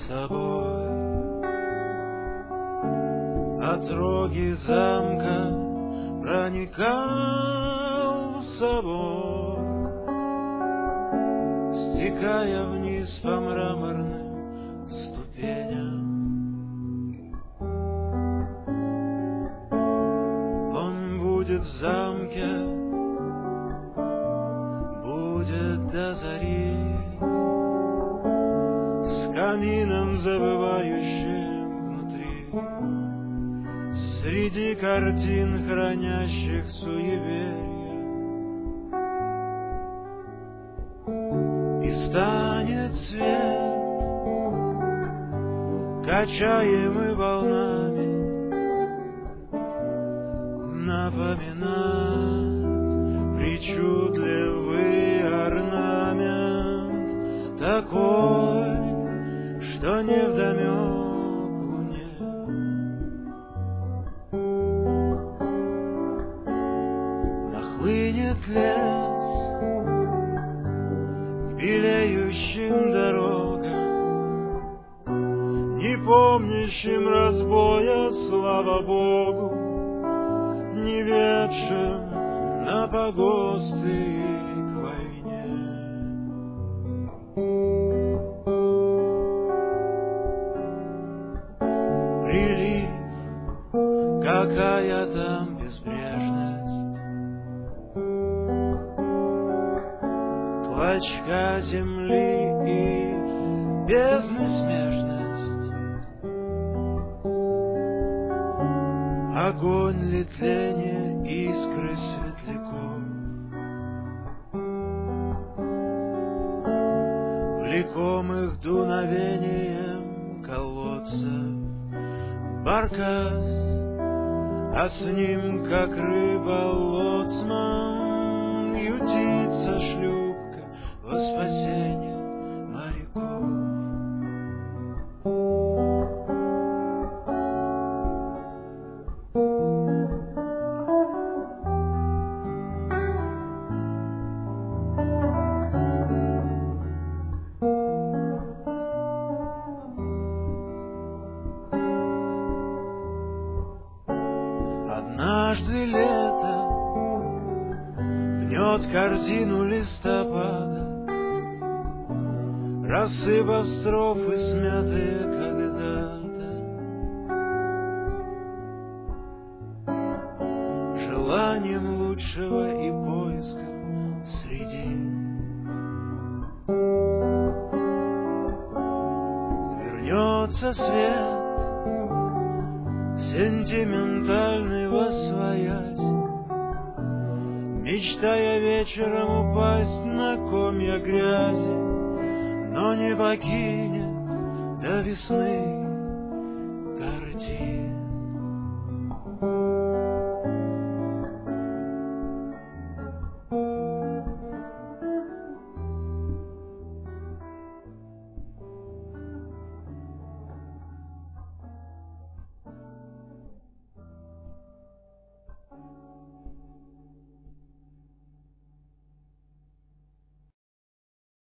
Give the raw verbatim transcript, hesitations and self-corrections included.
собой. Отроги замка проникал в собор, стекая вниз по мраморным ступеням. Он будет в замке, будет до зари, с камином, забывающим внутри, среди картин, хранящих суеверия. И станет свет, качаемый волнами, напоминать причудливый орнамент, такой, что невдомек луне. Нахлынет лес к белеющим дорогам, не помнящим разбоя, слава Богу, не ведшим на погосты к войне. Прилив, какая там безбрежность, клочка земли и бездны смежность. Огонь ли, тление, искры светляков, влекомых дуновением колодцев, баркас, а с ним, как рыба, лоцман, ютится шлюпка во спасение моряков. Однажды лето гнет корзину листопада, рассыпав строфы, смятые когда-то. Желанием лучшего и поиском среди вернется свет, сентиментальный восвоясь, мечтая вечером упасть на комья грязи, но не покинет до весны